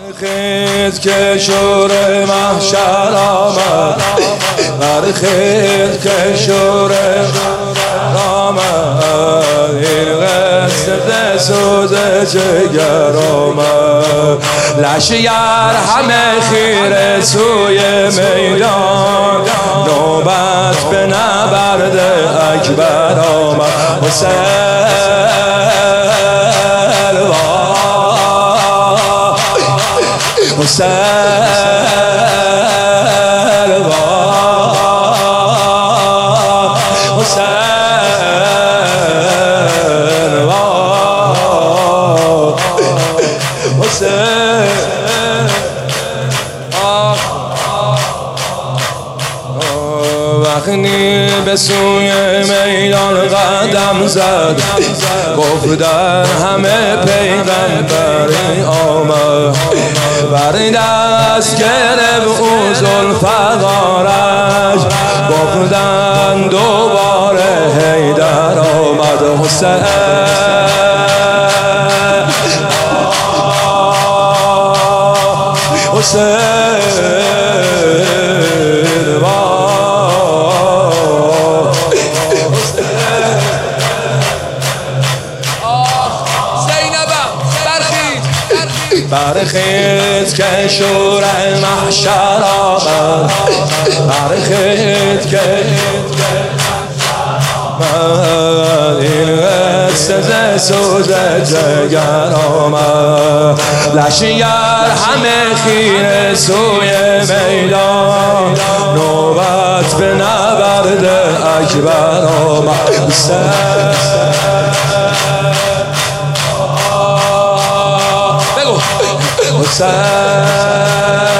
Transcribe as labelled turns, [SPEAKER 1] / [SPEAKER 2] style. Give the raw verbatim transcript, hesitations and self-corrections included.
[SPEAKER 1] خیز که شور محشر آمد، برخیز که شور آمد، این قصه سوز جگر آمد. لشگر همه خیره سوی میدان، نوبت به نبرد اکبر آمد. حسین حسین حسین حسین وقتی به سوی میدان قدم زد، گفت در همه پیغمبری آمد. بر دست گرفت او ذوالفقارش، گفتن دوباره حیدر آمد. حسین حسین برخیز که شور محشر آمد، برخیز که این قصه سوز جگر آمد. لشگر همه خیره سوی میدان، نوبت به نبرد اکبر آمد. حسین